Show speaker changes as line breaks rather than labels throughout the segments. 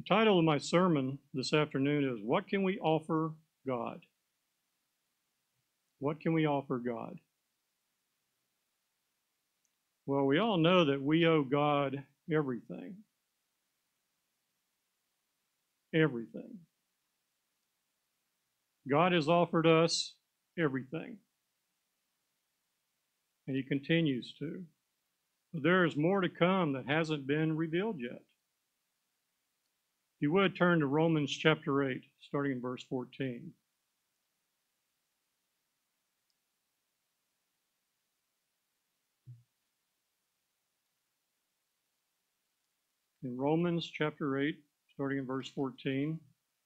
title of my sermon this afternoon is, What Can We Offer God? What can we offer God? Well, we all know that we owe God everything. Everything. God has offered us everything, and He continues to. But there is more to come that hasn't been revealed yet. If you would turn to Romans chapter 8, starting in verse 14. In Romans chapter 8, starting in verse 14.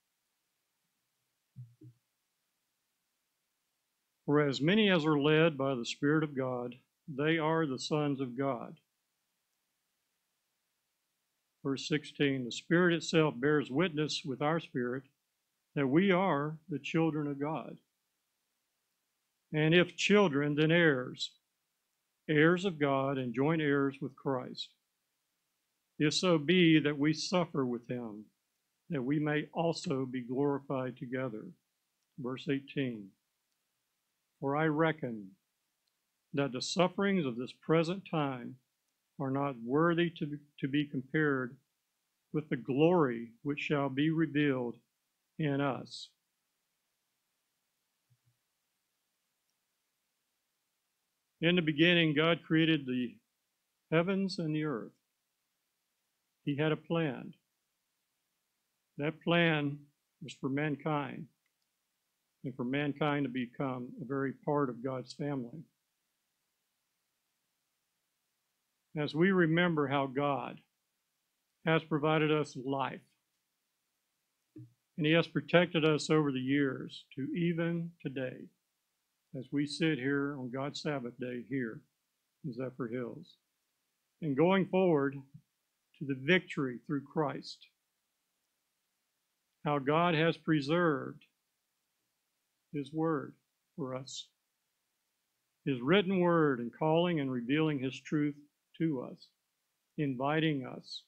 For as many as are led by the Spirit of God, they are the sons of God. Verse 16, the Spirit itself bears witness with our spirit that we are the children of God. And if children, then heirs, heirs of God and joint heirs with Christ. If so be that we suffer with him, that we may also be glorified together. Verse 18, for I reckon that the sufferings of this present time are not worthy to be compared with the glory which shall be revealed in us. In the beginning, God created the heavens and the earth. He had a plan. That plan was for mankind and for mankind to become a very part of God's family. As we remember how God has provided us life, and He has protected us over the years to even today, as we sit here on God's Sabbath day here in Zephyr Hills, and going forward to the victory through Christ, how God has preserved His Word for us, His written Word, and calling and revealing His truth to us, inviting us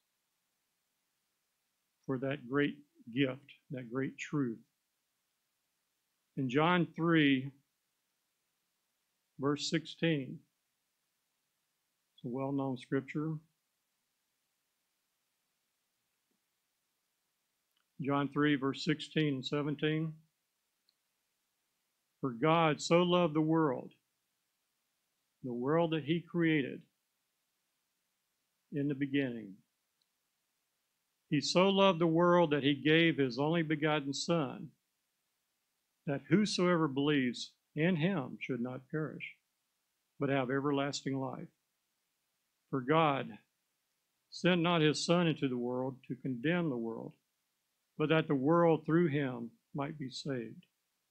for that great gift, that great truth. In John 3, verse 16, it's a well-known scripture. John 3, verse 16 and 17. For God so loved the world that He created in the beginning. He so loved the world that He gave His only begotten Son, that whosoever believes in Him should not perish, but have everlasting life. For God sent not His Son into the world to condemn the world, but that the world through Him might be saved.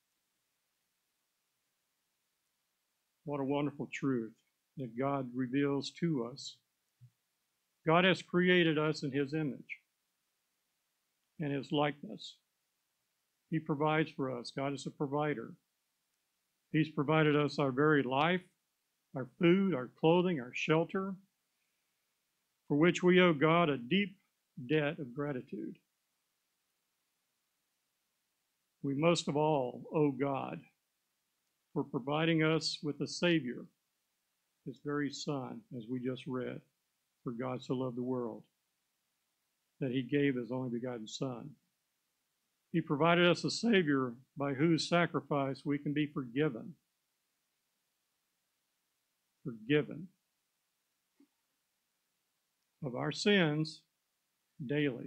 What a wonderful truth that God reveals to us. God has created us in His image and His likeness. He provides for us. God is a provider. He's provided us our very life, our food, our clothing, our shelter, for which we owe God a deep debt of gratitude. We most of all owe God for providing us with a Savior, His very Son, as we just read. For God so loved the world that He gave His only begotten Son. He provided us a Savior by whose sacrifice we can be forgiven. Forgiven of our sins daily.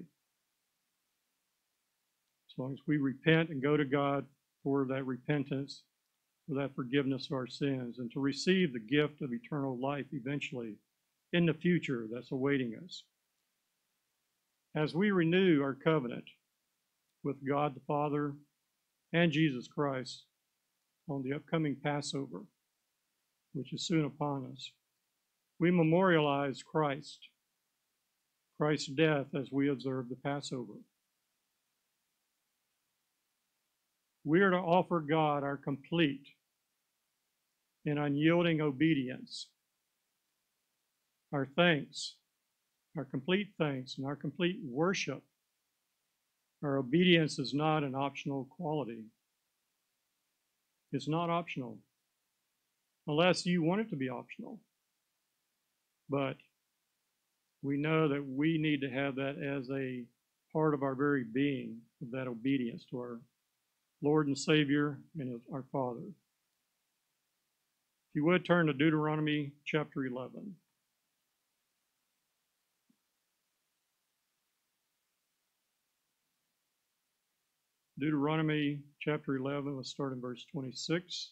As long as we repent and go to God for that repentance, for that forgiveness of our sins, and to receive the gift of eternal life eventually in the future that's awaiting us. As we renew our covenant with God the Father and Jesus Christ on the upcoming Passover, which is soon upon us, we memorialize Christ's death as we observe the Passover. We are to offer God our complete and unyielding obedience, our thanks, our complete thanks, and our complete worship Our obedience is not an optional quality. It's not optional, unless you want it to be optional. But we know that we need to have that as a part of our very being, of that obedience to our Lord and Savior and our Father. If you would turn to Deuteronomy chapter 11. Deuteronomy chapter 11, let's start in verse 26.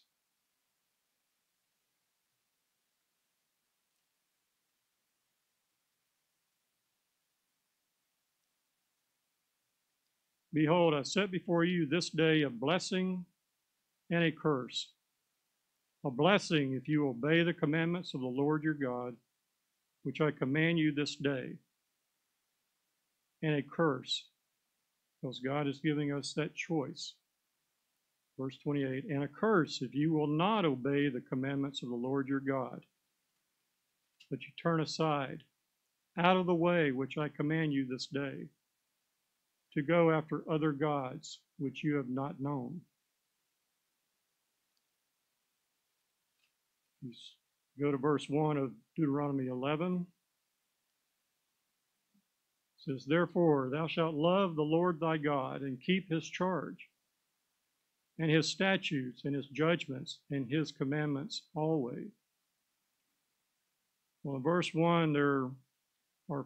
Behold, I set before you this day a blessing and a curse. A blessing if you obey the commandments of the Lord your God, which I command you this day. And a curse, because God is giving us that choice. Verse 28, and a curse if you will not obey the commandments of the Lord your God, but you turn aside out of the way which I command you this day, to go after other gods which you have not known. You go to verse 1 of Deuteronomy 11. It says, therefore thou shalt love the Lord thy God, and keep his charge, and his statutes, and his judgments, and his commandments always. Well, in verse 1, there are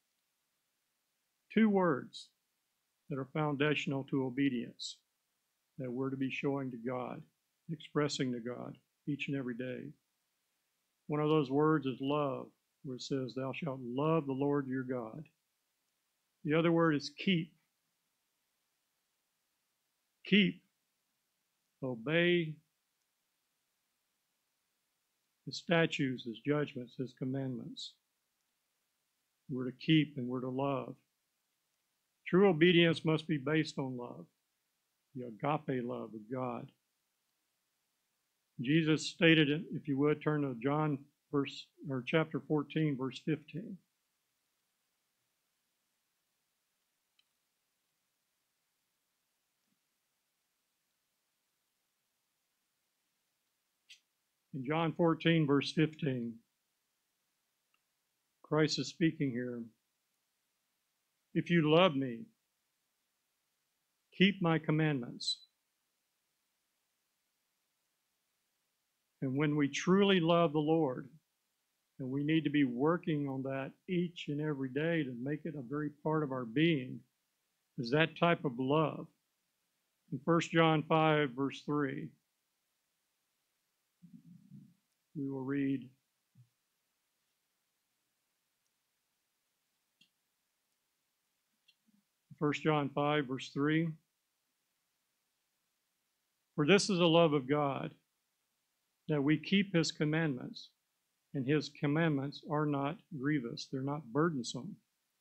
two words that are foundational to obedience that we're to be showing to God, expressing to God each and every day. One of those words is love, where it says, thou shalt love the Lord your God. The other word is keep. Keep. Obey his statutes, his judgments, his commandments. We're to keep and we're to love. True obedience must be based on love, the agape love of God. Jesus stated it, if you would, turn to John chapter 14, verse 15. In John 14, verse 15, Christ is speaking here. If you love me, keep my commandments. And when we truly love the Lord, and we need to be working on that each and every day to make it a very part of our being, is that type of love. In 1 John 5, verse 3, we will read, 1 John 5, verse 3, for this is the love of God, that we keep his commandments, and his commandments are not grievous. They're not burdensome.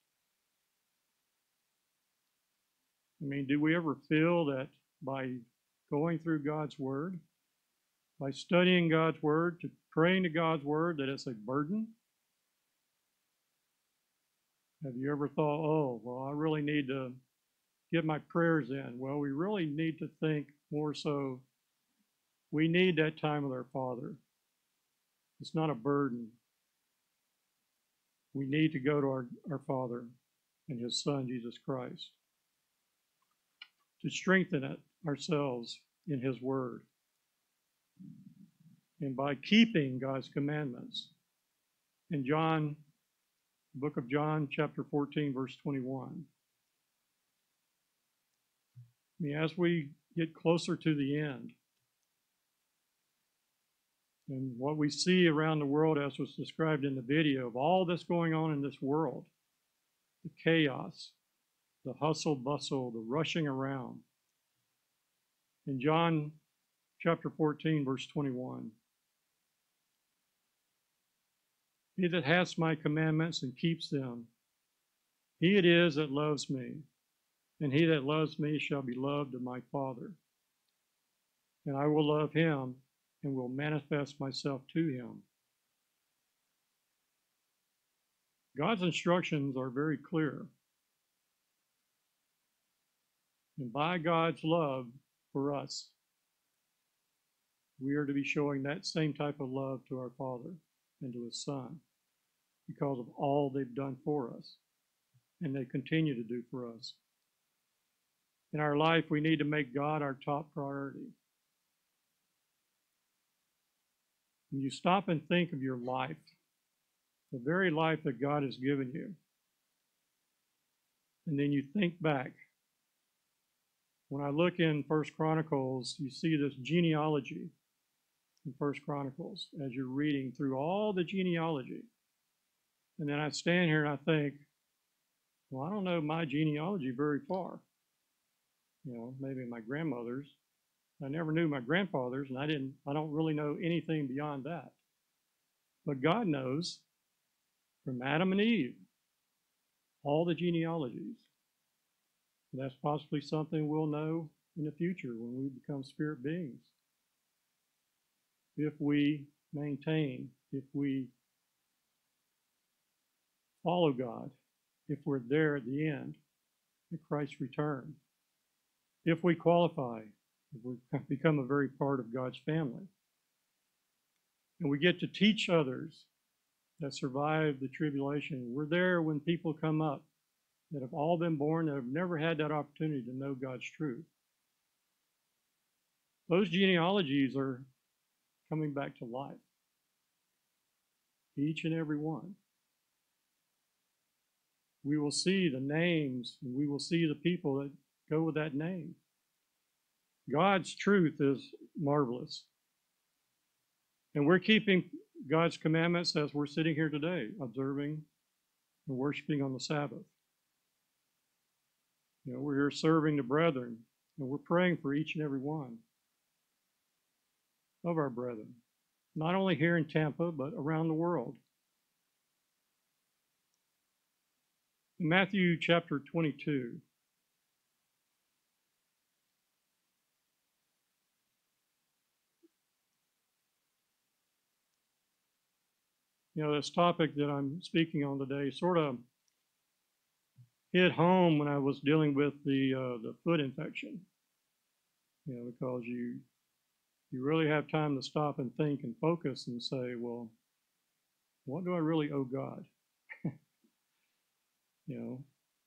I mean, do we ever feel that by going through God's word, by studying God's word, to praying to God's word, that it's a burden? Have you ever thought, oh, well, I really need to get my prayers in? Well, we really need to think more so, we need that time with our Father. It's not a burden. We need to go to our Father and his Son, Jesus Christ, to strengthen it ourselves in his word. And by keeping God's commandments. In John, book of John, chapter 14, verse 21. I mean, as we get closer to the end, and what we see around the world, as was described in the video, of all this going on in this world, the chaos, the hustle bustle, the rushing around. In John chapter 14, verse 21, he that has my commandments and keeps them, he it is that loves me, and he that loves me shall be loved of my Father. And I will love him and will manifest myself to him. God's instructions are very clear. And by God's love for us, we are to be showing that same type of love to our Father and to His Son because of all they've done for us and they continue to do for us. In our life, we need to make God our top priority. When you stop and think of your life, the very life that God has given you, and then you think back. When I look in First Chronicles, you see this genealogy in First Chronicles as you're reading through all the genealogy. And then I stand here and I think, well, I don't know my genealogy very far. You know, maybe my grandmother's. I never knew my grandfather's, and I don't really know anything beyond that. But God knows from Adam and Eve all the genealogies. And that's possibly something we'll know in the future when we become spirit beings. If we maintain, if we follow God, if we're there at the end, at Christ's return, if we qualify, if we become a very part of God's family, and we get to teach others that survive the tribulation. We're there when people come up that have all been born, that have never had that opportunity to know God's truth. Those genealogies are coming back to life, each and every one. We will see the names, and we will see the people that go with that name. God's truth is marvelous. And we're keeping God's commandments as we're sitting here today, observing and worshiping on the Sabbath. You know, we're here serving the brethren, and we're praying for each and every one of our brethren, not only here in Tampa, but around the world. In Matthew chapter 22, you know, this topic that I'm speaking on today sort of hit home when I was dealing with the foot infection. You know, because you really have time to stop and think and focus and say, well, what do I really owe God? You know,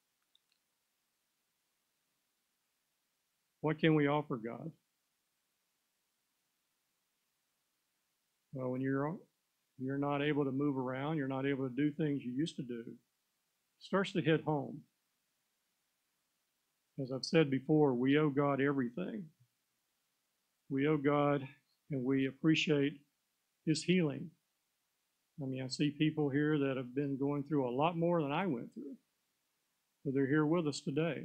what can we offer God? Well, when you're not able to move around, you're not able to do things you used to do, it starts to hit home. As I've said before, we owe God everything. We owe God, and we appreciate His healing. I mean, I see people here that have been going through a lot more than I went through, but they're here with us today.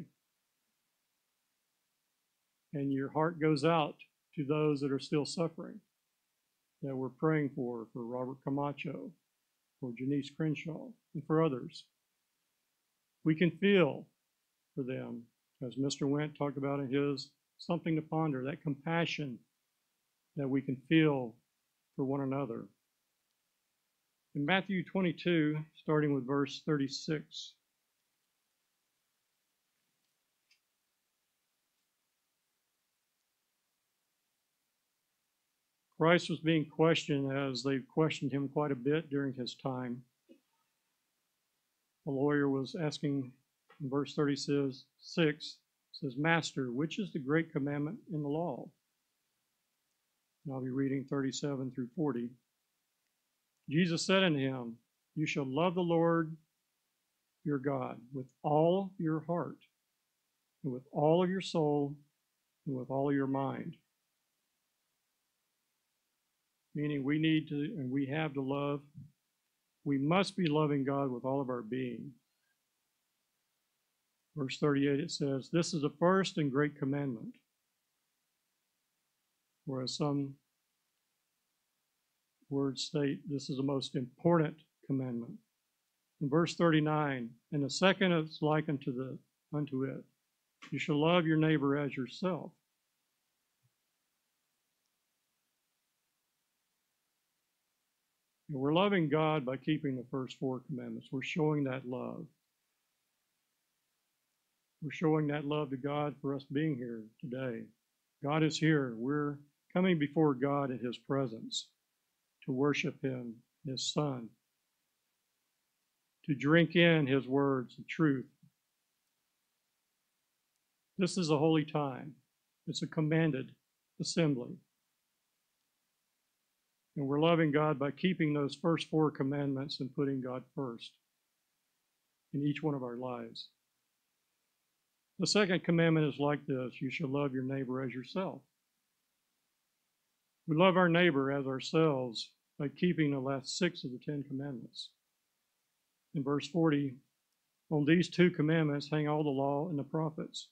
And your heart goes out to those that are still suffering, that we're praying for Robert Camacho, for Janice Crenshaw, and for others. We can feel for them, as Mr. Wendt talked about in his Something to Ponder, that compassion that we can feel for one another. In Matthew 22, starting with verse 36, Christ was being questioned, as they've questioned him quite a bit during his time. The lawyer was asking in verse 36, says, Master, which is the great commandment in the law? And I'll be reading 37 through 40. Jesus said unto him, You shall love the Lord your God with all your heart, and with all of your soul, and with all of your mind. Meaning we need to, and we have to love. We must be loving God with all of our being. Verse 38, it says, This is the first and great commandment. Whereas some words state this is the most important commandment. In verse 39, and the second is like unto it. You shall love your neighbor as yourself. And we're loving God by keeping the first four commandments. We're showing that love. We're showing that love to God for us being here today. God is here. We're coming before God in His presence to worship Him, His Son, to drink in His words of truth. This is a holy time. It's a commanded assembly. And we're loving God by keeping those first 4 commandments and putting God first in each one of our lives. The second commandment is like this: you shall love your neighbor as yourself. We love our neighbor as ourselves by keeping the last 6 of the 10 commandments. In verse 40, on these 2 commandments hang all the law and the prophets.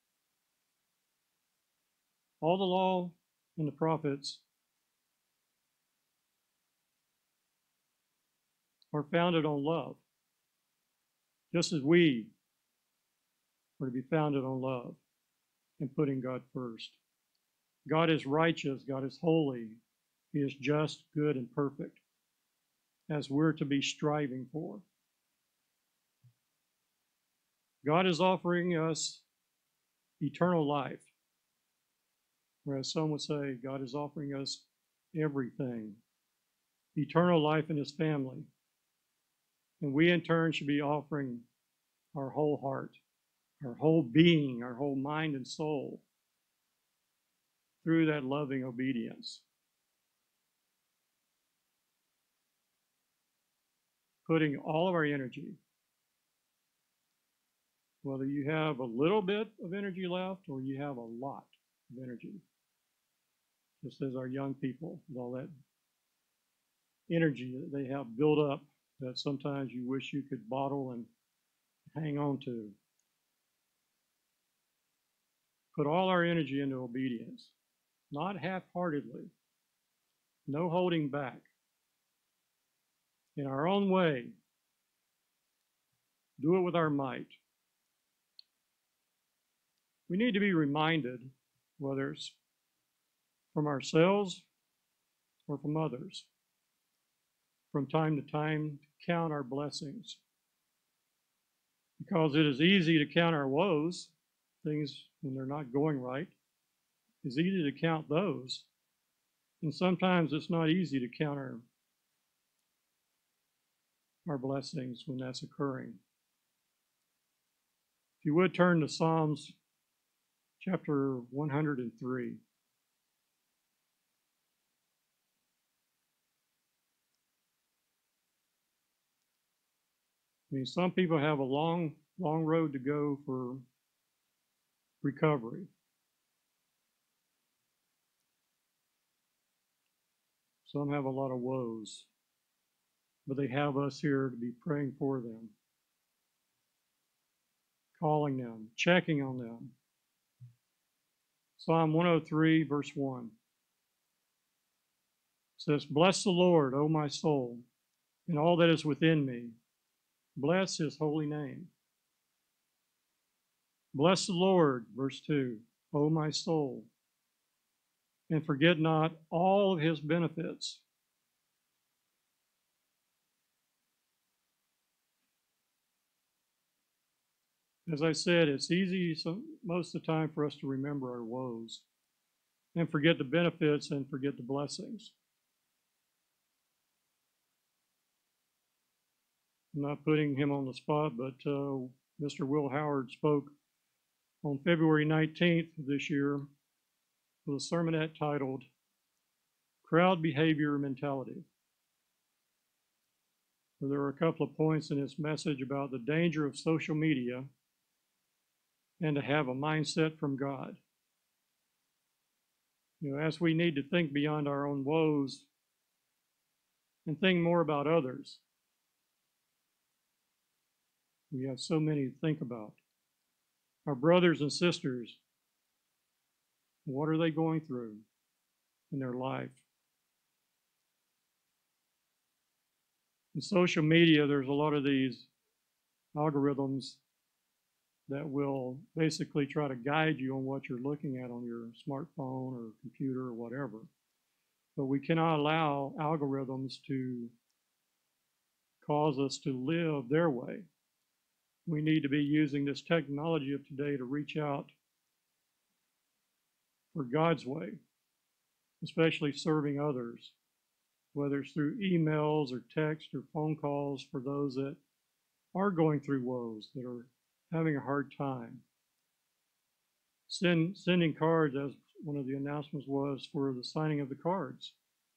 All the law and the prophets are founded on love, just as we are to be founded on love and putting God first. God is righteous, God is holy, He is just, good, and perfect, as we're to be striving for. God is offering us eternal life, whereas some would say God is offering us everything. Eternal life in His family. And we in turn should be offering our whole heart, our whole being, our whole mind and soul through that loving obedience. Putting all of our energy, whether you have a little bit of energy left or you have a lot of energy, just as our young people, with all that energy that they have built up that sometimes you wish you could bottle and hang on to. Put all our energy into obedience, not half-heartedly, no holding back. In our own way, do it with our might. We need to be reminded, whether it's from ourselves or from others, from time to time, to count our blessings. Because it is easy to count our woes, things when they're not going right. It's easy to count those. And sometimes it's not easy to count our blessings when that's occurring. If you would turn to Psalms chapter 103. I mean, some people have a long road to go for recovery. Some have a lot of woes, but they have us here to be praying for them, calling them, checking on them. Psalm 103, verse 1 says, "Bless the Lord, O my soul, and all that is within me. Bless His holy name. Bless the Lord," verse 2, "O my soul, and forget not all of His benefits." As I said, it's easy most of the time for us to remember our woes and forget the benefits and forget the blessings. I'm not putting him on the spot, but Mr. Will Howard spoke on February 19th of this year with a sermonette titled Crowd Behavior Mentality. Where there were a couple of points in his message about the danger of social media and to have a mindset from God. You know, as we need to think beyond our own woes and think more about others. We have so many to think about. Our brothers and sisters, what are they going through in their life? In social media, there's a lot of these algorithms that will basically try to guide you on what you're looking at on your smartphone or computer or whatever. But we cannot allow algorithms to cause us to live their way. we need to be using this technology of today to reach out for God's way, especially serving others, whether it's through emails or text or phone calls for those that are going through woes, that are having a hard time. Sending cards, as one of the announcements was, for the signing of the cards.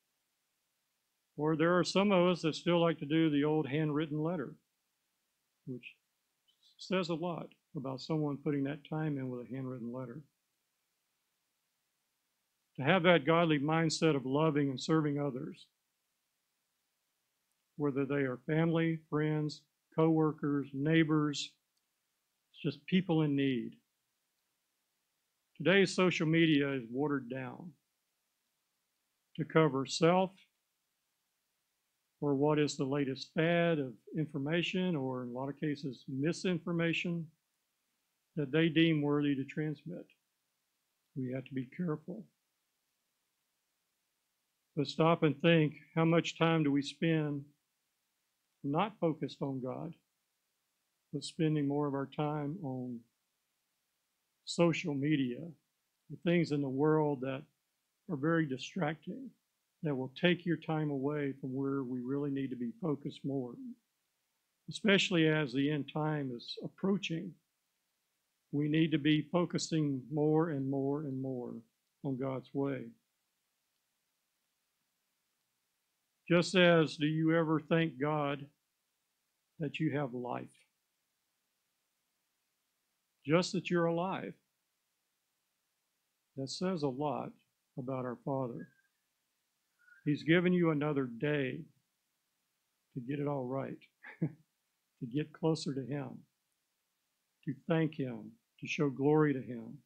Or there are some of us that still like to do the old handwritten letter, which says a lot about someone putting that time in with a handwritten letter. To have that godly mindset of loving and serving others, whether they are family, friends, co-workers, neighbors, it's just people in need. Today's social media is watered down to cover self or what is the latest fad of information, or in a lot of cases misinformation that they deem worthy to transmit. We have to be careful. But stop and think, how much time do we spend not focused on God, but spending more of our time on social media, the things in the world that are very distracting, that will take your time away from where we really need to be focused more, especially as the end time is approaching. We need to be focusing more and more and more on God's way. Just as, do you ever thank God that you have life? Just that you're alive. That says a lot about our Father. He's given you another day to get it all right, to get closer to Him, to thank Him, to show glory to Him.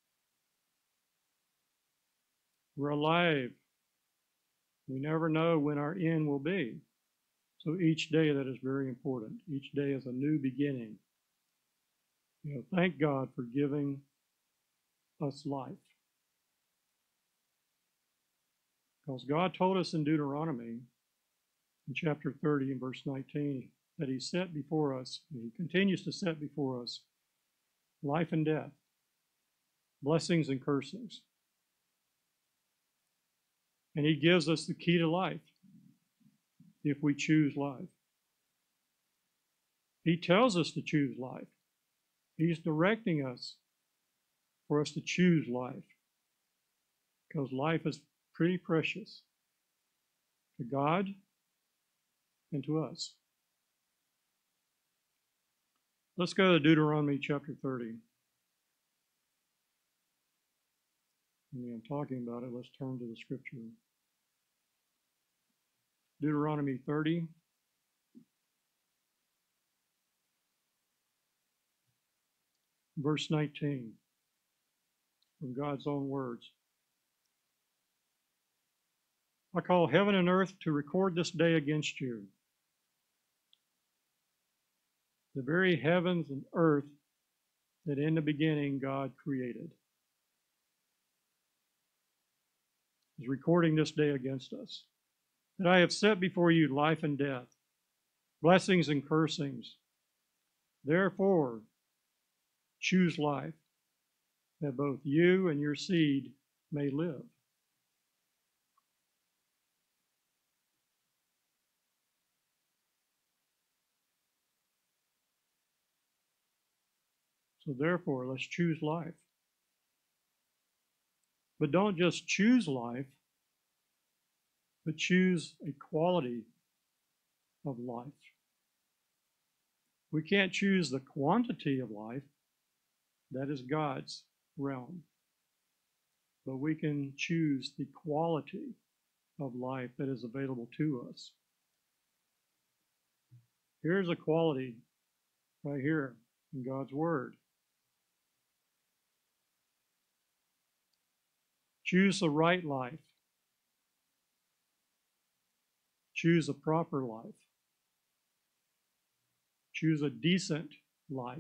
We're alive. We never know when our end will be. So each day that is very important. Each day is a new beginning. Thank God for giving us life. Because God told us in Deuteronomy, in chapter 30 and verse 19, that He set before us, and He continues to set before us, life and death, blessings and cursings. And He gives us the key to life if we choose life. He tells us to choose life. He's directing us for us to choose life, because life is pretty precious to God and to us. Let's go to Deuteronomy chapter 30. When I'm talking about it, let's turn to the scripture. Deuteronomy 30. Verse 19, from God's own words. I call heaven and earth to record this day against you. The very heavens and earth that in the beginning God created is recording this day against us. That I have set before you life and death, blessings and cursings. Therefore, choose life, that both you and your seed may live. So therefore, let's choose life. But don't just choose life, but choose a quality of life. We can't choose the quantity of life. That is God's realm. But we can choose the quality of life that is available to us. Here's a quality right here in God's Word. Choose the right life. Choose a proper life. Choose a decent life.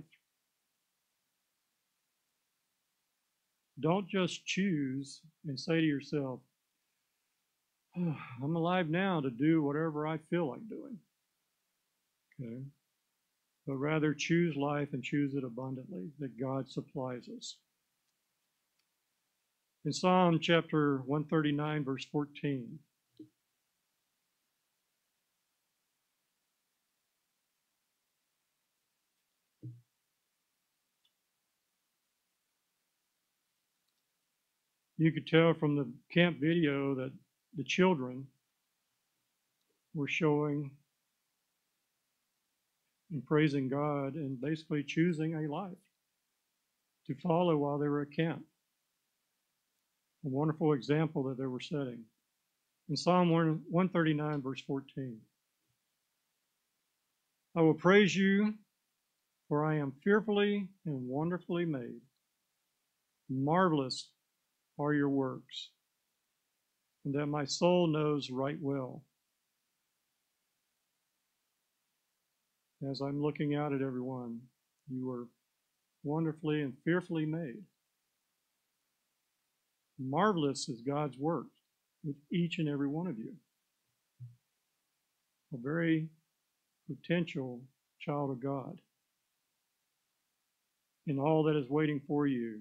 Don't just choose and say to yourself, oh, I'm alive now to do whatever I feel like doing. Okay? but rather choose life and choose it abundantly, that God supplies us. In Psalm chapter 139, verse 14, you could tell from the camp video that the children were showing and praising God and basically choosing a life to follow while they were at camp. A wonderful example that they were setting. In Psalm 139, verse 14, I will praise you, for I am fearfully and wonderfully made. Marvelous are your works, and that my soul knows right well. As I'm looking out at everyone, you are wonderfully and fearfully made. Marvelous is God's work with each and every one of you. A very potential child of God in all that is waiting for you.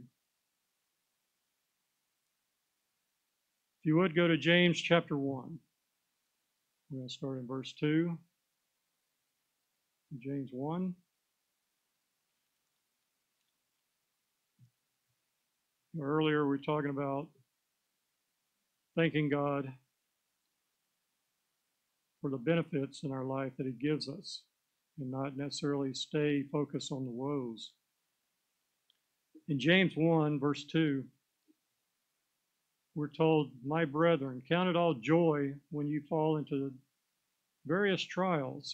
If you would go to James chapter 1. We're going to start in verse 2. James 1. Earlier we were talking about thanking God for the benefits in our life that He gives us and not necessarily stay focused on the woes. In James 1, verse 2, we're told, my brethren, count it all joy when you fall into various trials,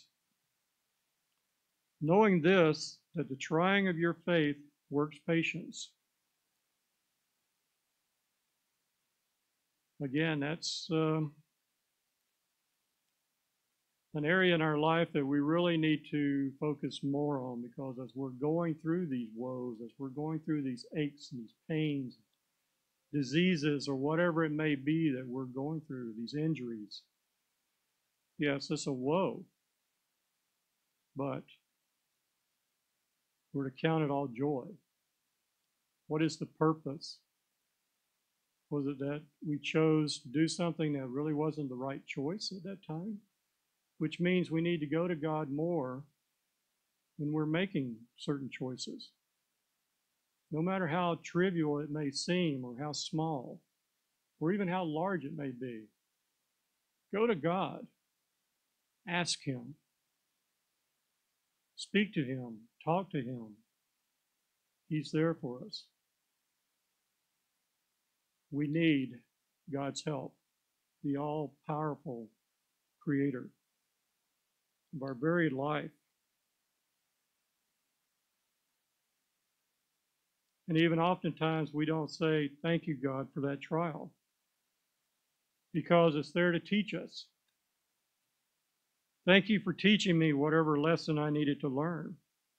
knowing this, that the trying of your faith works patience. Again, that's an area in our life that we really need to focus more on, because as we're going through these woes, as we're going through these aches and these pains, diseases, or whatever it may be that we're going through, these injuries, yes, it's a woe, but we're to count it all joy. What is the purpose? Was it that we chose to do something that really wasn't the right choice at that time? Which means we need to go to God more when we're making certain choices. No matter how trivial it may seem, or how small, or even how large it may be, go to God. Ask Him. Speak to Him. Talk to Him. He's there for us. We need God's help, the all-powerful Creator of our very life. And even oftentimes we don't say, thank you, God, for that trial, because it's there to teach us. Thank you for teaching me whatever lesson I needed to learn.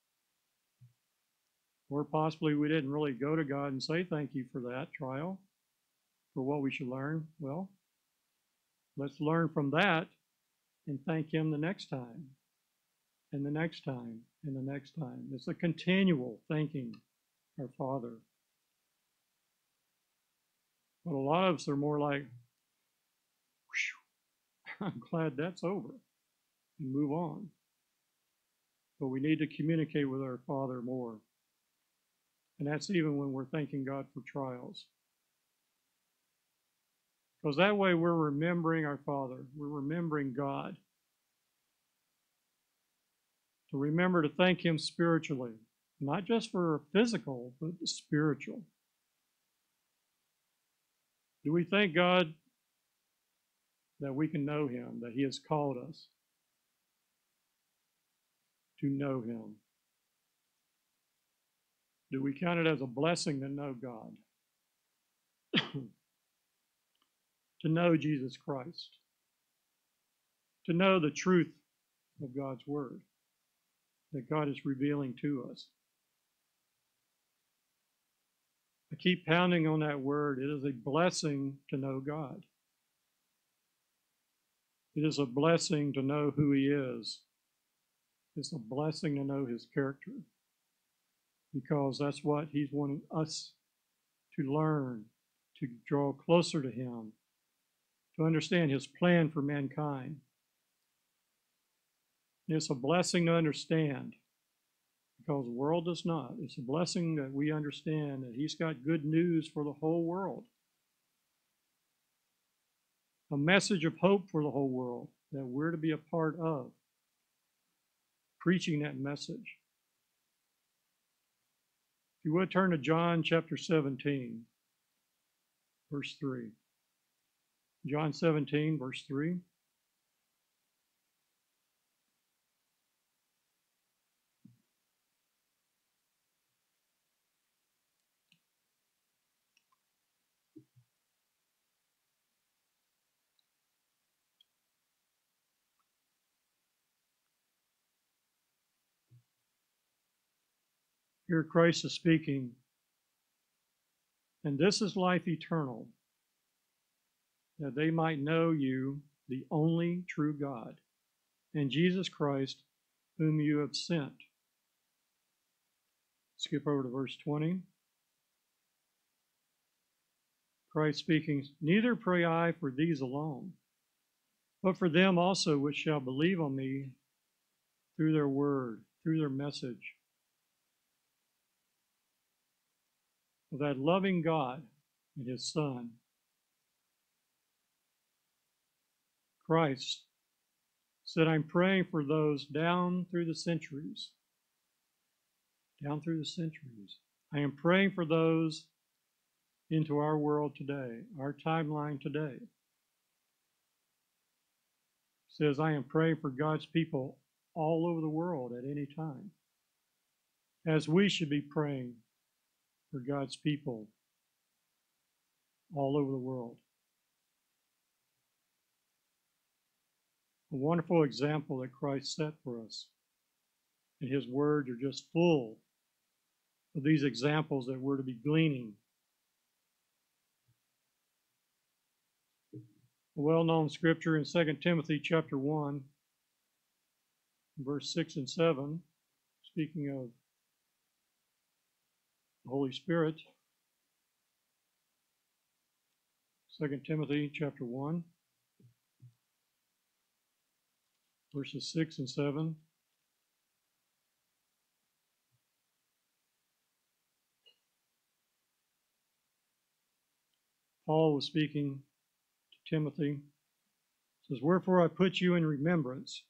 Or possibly we didn't really go to God and say thank you for that trial, for what we should learn. Well, let's learn from that and thank Him the next time, and the next time, and the next time. It's a continual thanking our Father. But a lot of us are more like, I'm glad that's over, and move on. But we need to communicate with our Father more. And that's even when we're thanking God for trials. Because that way we're remembering our Father. We're remembering God. To remember to thank Him spiritually. Not just for physical, but spiritual. Do we thank God that we can know Him, that He has called us to know Him? Do we count it as a blessing to know God? To know Jesus Christ? To know the truth of God's Word that God is revealing to us? I keep pounding on that word. It is a blessing to know God. It is a blessing to know who He is. It's a blessing to know his character, because that's what he's wanting us to learn, to draw closer to him, to understand his plan for mankind. And it's a blessing to understand, because the world does not. It's a blessing that we understand that he's got good news for the whole world, a message of hope for the whole world that we're to be a part of, preaching that message. If you would turn to John chapter 17, verse 3. John 17, verse 3. Here Christ is speaking, and this is life eternal, that they might know you, the only true God, and Jesus Christ, whom you have sent. Skip over to verse 20. Christ speaking, neither pray I for these alone, but for them also which shall believe on me through their word, through their message. Of that loving God and his Son, Christ said, I'm praying for those down through the centuries. Down through the centuries. I am praying for those into our world today, our timeline today. It says, I am praying for God's people all over the world at any time, as we should be praying for God's people all over the world. A wonderful example that Christ set for us. And his words are just full of these examples that we're to be gleaning. A well-known scripture in 2 Timothy chapter 1, verse 6 and 7, speaking of the Holy Spirit. 2 Timothy chapter 1, verses 6 and 7. Paul was speaking to Timothy. He says, wherefore I put you in remembrance,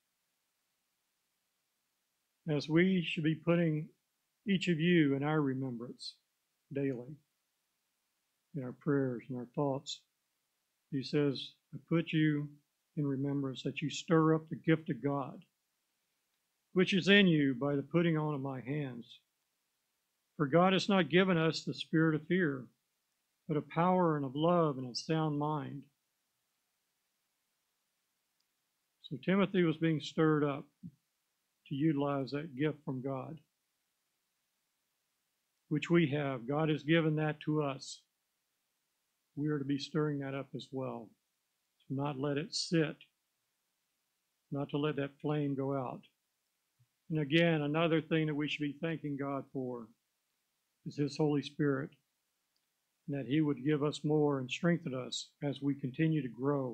as we should be putting each of you in our remembrance daily, in our prayers and our thoughts. He says, I put you in remembrance that you stir up the gift of God, which is in you by the putting on of my hands. For God has not given us the spirit of fear, but of power and of love and of sound mind. So Timothy was being stirred up to utilize that gift from God, which we have. God has given that to us. We are to be stirring that up as well. To not let it sit, not to let that flame go out. And again, another thing that we should be thanking God for is his Holy Spirit, and that he would give us more and strengthen us as we continue to grow.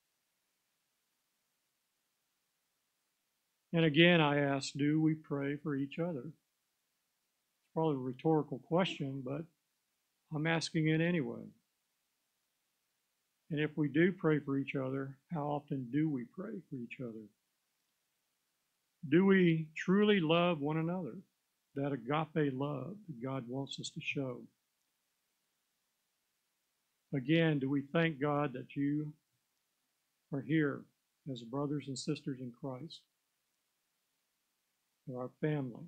And again, I ask, do we pray for each other? It's probably a rhetorical question, but I'm asking it anyway. And if we do pray for each other, how often do we pray for each other? Do we truly love one another? That agape love that God wants us to show. Again, do we thank God that you are here as brothers and sisters in Christ, for our family?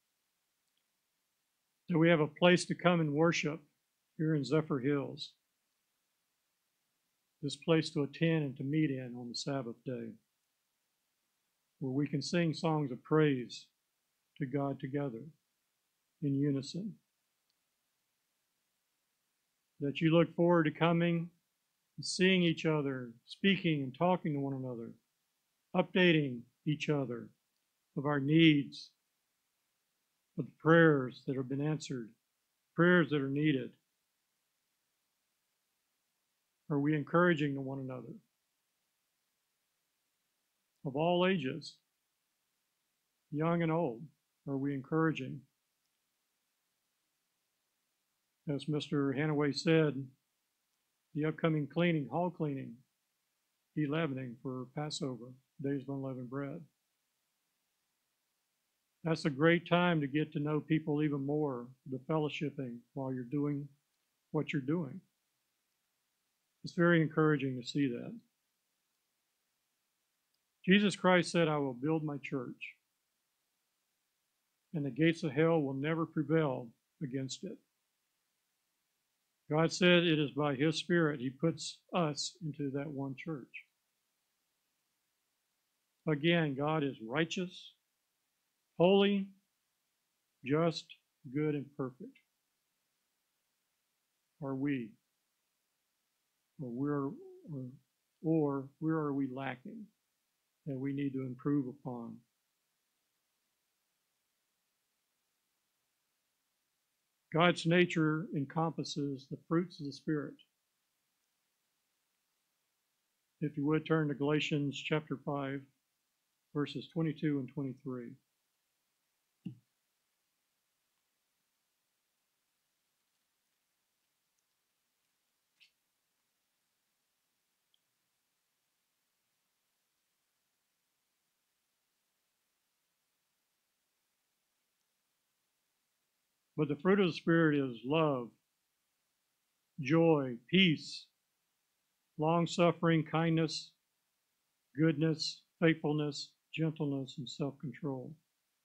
Do we have a place to come and worship here in Zephyr Hills? This place to attend and to meet in on the Sabbath day, where we can sing songs of praise to God together in unison. That you look forward to coming and seeing each other, speaking and talking to one another, updating each other, of our needs, of the prayers that have been answered, prayers that are needed? Are we encouraging one another? Of all ages, young and old, are we encouraging? As Mr. Hanaway said, the upcoming cleaning, hall cleaning, de-leavening for Passover, Days of Unleavened Bread. That's a great time to get to know people even more, the fellowshipping while you're doing what you're doing. It's very encouraging to see that. Jesus Christ said, I will build my church, and the gates of hell will never prevail against it. God said it is by His Spirit He puts us into that one church. Again, God is righteous, holy, just, good, and perfect. Are we? Or where are we lacking that we need to improve upon? God's nature encompasses the fruits of the Spirit. If you would turn to Galatians chapter 5, verses 22 and 23. But the fruit of the Spirit is love, joy, peace, long-suffering, kindness, goodness, faithfulness, gentleness, and self-control.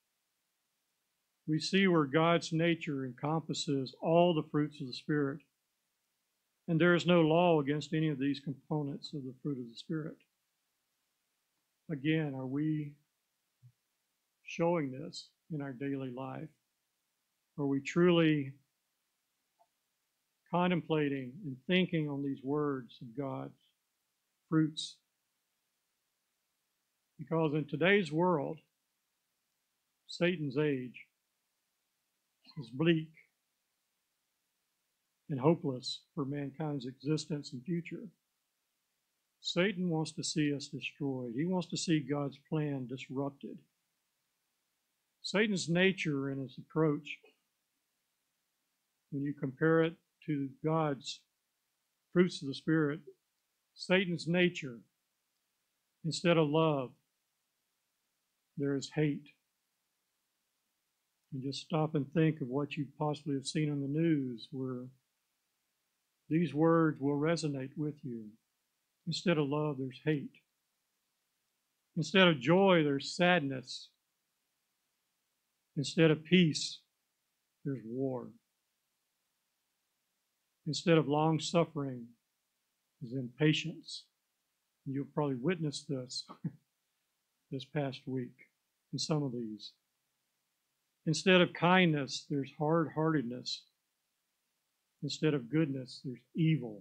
We see where God's nature encompasses all the fruits of the Spirit, and there is no law against any of these components of the fruit of the Spirit. Again, are we showing this in our daily life? Are we truly contemplating and thinking on these words of God's fruits? Because in today's world, Satan's age is bleak and hopeless for mankind's existence and future. Satan wants to see us destroyed. He wants to see God's plan disrupted. Satan's nature and his approach, when you compare it to God's fruits of the Spirit, Satan's nature, instead of love, there is hate. And just stop and think of what you possibly have seen on the news where these words will resonate with you. Instead of love, there's hate. Instead of joy, there's sadness. Instead of peace, there's war. Instead of long suffering, there's impatience. You'll probably witness this this past week in some of these. Instead of kindness, there's hard-heartedness. Instead of goodness, there's evil.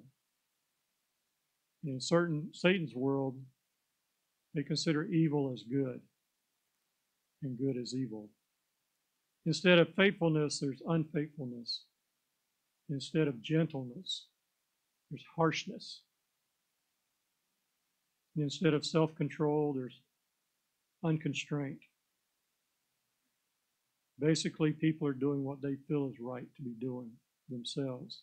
In certain Satan's world, they consider evil as good and good as evil. Instead of faithfulness, there's unfaithfulness. Instead of gentleness, there's harshness. And instead of self-control, there's unconstraint. Basically, people are doing what they feel is right to be doing themselves.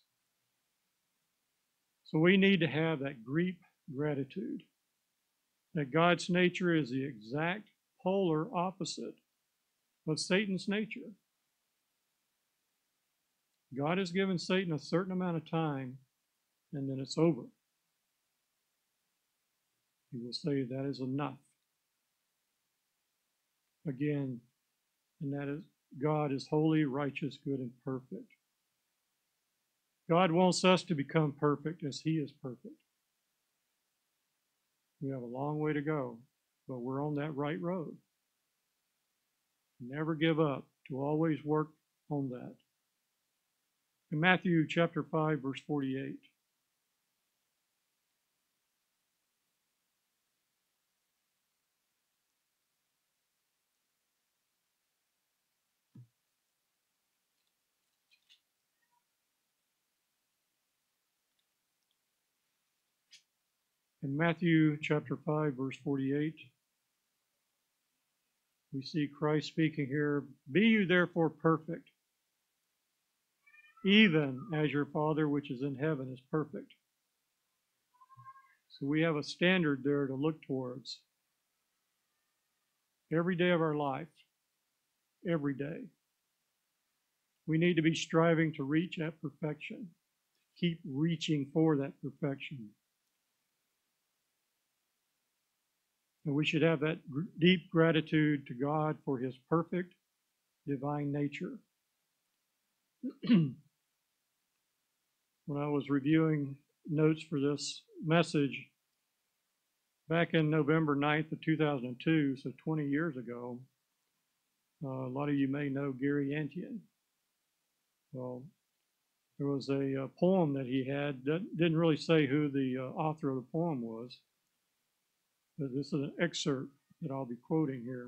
So we need to have that deep gratitude that God's nature is the exact polar opposite of Satan's nature. God has given Satan a certain amount of time, and then it's over. He will say that is enough. Again, and that is God is holy, righteous, good, and perfect. God wants us to become perfect as He is perfect. We have a long way to go, but we're on that right road. Never give up, to always work on that. In Matthew chapter 5, verse 48. In Matthew chapter 5, verse 48, we see Christ speaking here, "Be you therefore perfect, even as your Father which is in heaven is perfect." So we have a standard there to look towards every day of our life, every day. We need to be striving to reach that perfection, keep reaching for that perfection. And we should have that deep gratitude to God for his perfect divine nature. When I was reviewing notes for this message back in November 9th of 2002, so 20 years ago, a lot of you may know Gary Antian. Well, there was a poem that he had that didn't really say who the author of the poem was, but this is an excerpt that I'll be quoting here.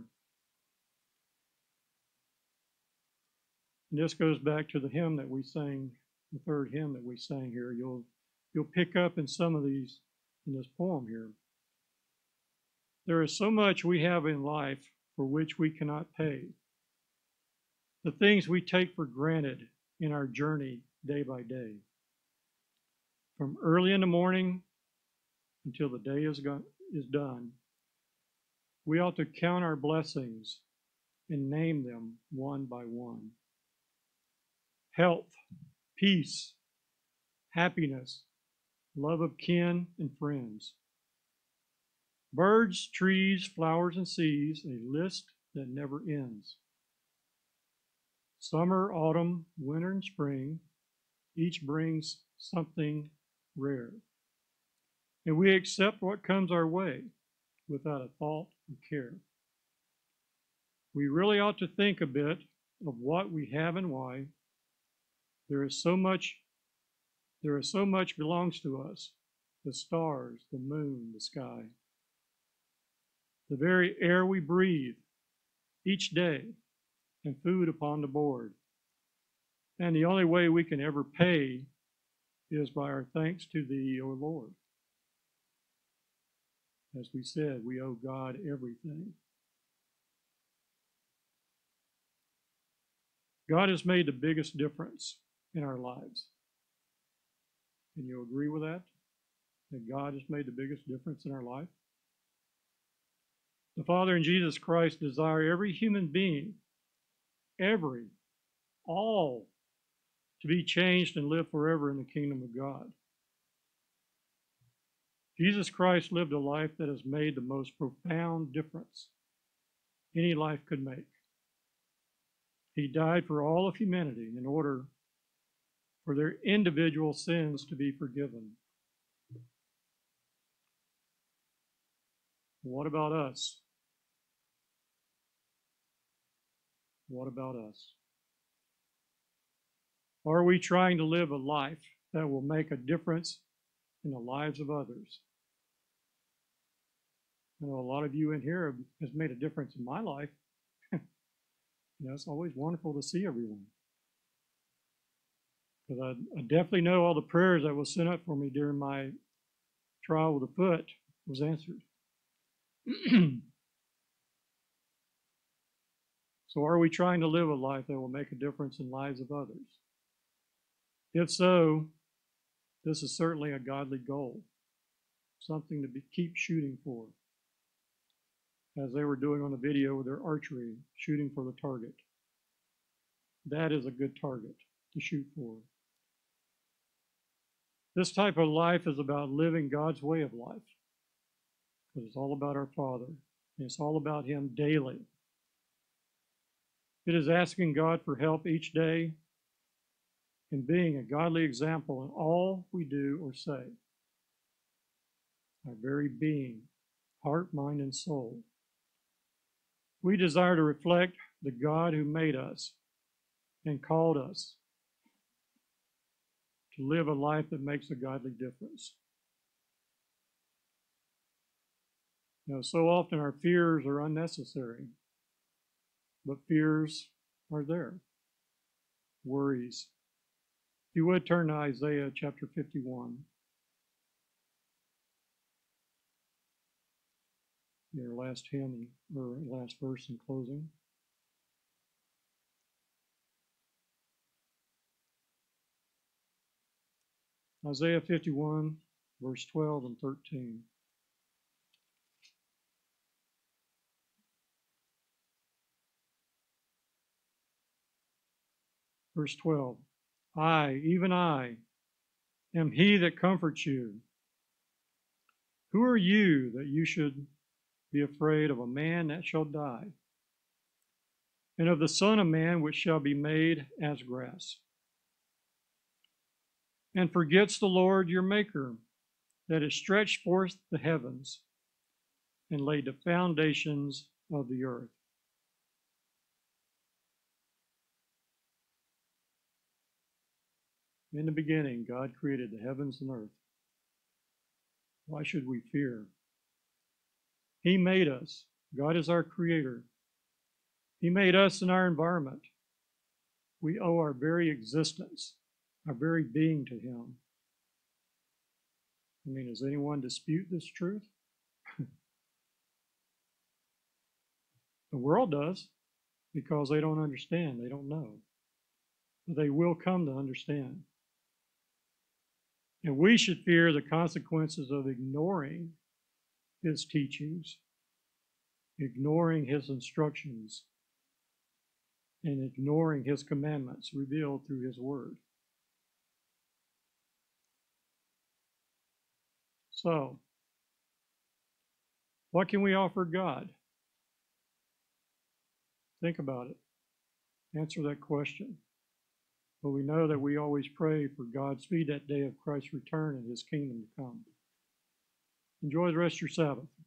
And this goes back to the hymn that we sang, the third hymn that we sang here. You'll pick up in some of these in this poem here. There is so much we have in life for which we cannot pay. The things we take for granted in our journey day by day. From early in the morning until the day is done, we ought to count our blessings and name them one by one. Health, peace, happiness, love of kin and friends. Birds, trees, flowers, and seas, a list that never ends. Summer, autumn, winter, and spring, each brings something rare. And we accept what comes our way without a thought or care. We really ought to think a bit of what we have and why. There is so much belongs to us: the stars, the moon, the sky, the very air we breathe each day, and food upon the board. And the only way we can ever pay is by our thanks to thee, O Lord. As we said, we owe God everything. God has made the biggest difference in our lives. Can you agree with that? That God has made the biggest difference in our life? The Father and Jesus Christ desire every human being, all, to be changed and live forever in the kingdom of God. Jesus Christ lived a life that has made the most profound difference any life could make. He died for all of humanity in order for their individual sins to be forgiven. What about us? What about us? Are we trying to live a life that will make a difference in the lives of others? I know a lot of you in here has made a difference in my life. It's always wonderful to see everyone. Because I definitely know all the prayers that was sent up for me during my trial with the foot was answered. So are we trying to live a life that will make a difference in lives of others? If so, this is certainly a godly goal, something to keep shooting for, as they were doing on the video with their archery, shooting for the target. That is a good target to shoot for. This type of life is about living God's way of life, because it's all about our Father, and it's all about Him daily. It is asking God for help each day and being a godly example in all we do or say. Our very being, heart, mind, and soul. We desire to reflect the God who made us and called us to live a life that makes a godly difference. So often our fears are unnecessary, but fears are there. Worries. If you would turn to Isaiah chapter 51. Your last hymn or last verse in closing. Isaiah 51, verse 12 and 13. Verse 12. I, even I, am he that comforts you. Who are you that you should be afraid of a man that shall die, and of the Son of Man which shall be made as grass? And forgets the Lord your Maker, that has stretched forth the heavens and laid the foundations of the earth. In the beginning, God created the heavens and earth. Why should we fear? He made us. God is our creator. He made us in our environment. We owe our very existence, our very being to Him. I mean, does anyone dispute this truth? The world does, because they don't understand, they don't know. But they will come to understand. And we should fear the consequences of ignoring His teachings, ignoring His instructions, and ignoring His commandments revealed through His Word. So, what can we offer God? Think about it. Answer that question. But we know that we always pray for Godspeed that day of Christ's return and His kingdom to come. Enjoy the rest of your Sabbath.